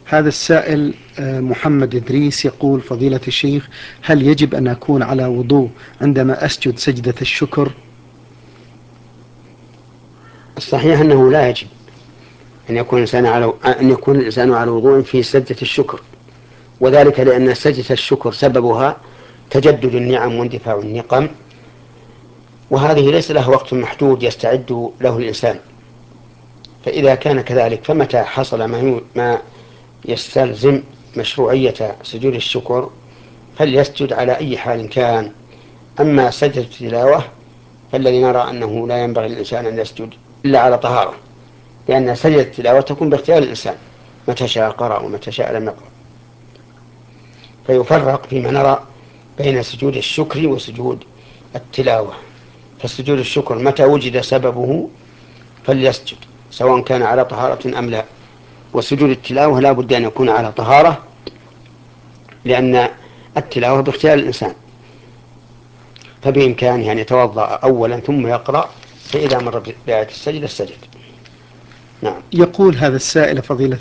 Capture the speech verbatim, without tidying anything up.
هذا السائل محمد إدريس يقول: فضيلة الشيخ، هل يجب أن أكون على وضوء عندما أسجد سجدة الشكر؟ الصحيح أنه لا يجب أن يكون الإنسان على أن يكون الإنسان على وضوء في سجدة الشكر، وذلك لأن سجدة الشكر سببها تجدد النعم واندفاع النقم، وهذه ليس لها وقت محدود يستعد له الإنسان. فإذا كان كذلك فمتى حصل ما يستلزم مشروعية سجود الشكر فليسجد على أي حال كان. أما سجدة التلاوة فالذي نرى أنه لا ينبغي للإنسان أن يسجد إلا على طهارة، لأن سجدة التلاوة تكون باختيار الإنسان، متى شاء قرأ ومتى شاء لم يقرأ. فيفرق فيما نرى بين سجود الشكر وسجود التلاوة. فسجود الشكر متى وجد سببه فليسجد سواء كان على طهارة أم لا، وسجود التلاوة لا بد أن يكون على طهارة، لأن التلاوة باختيار الإنسان، فبإمكانه أن يتوضأ أولا ثم يقرأ، فإذا مر بآية السجدة السجد. نعم. يقول هذا السائل: فضيلة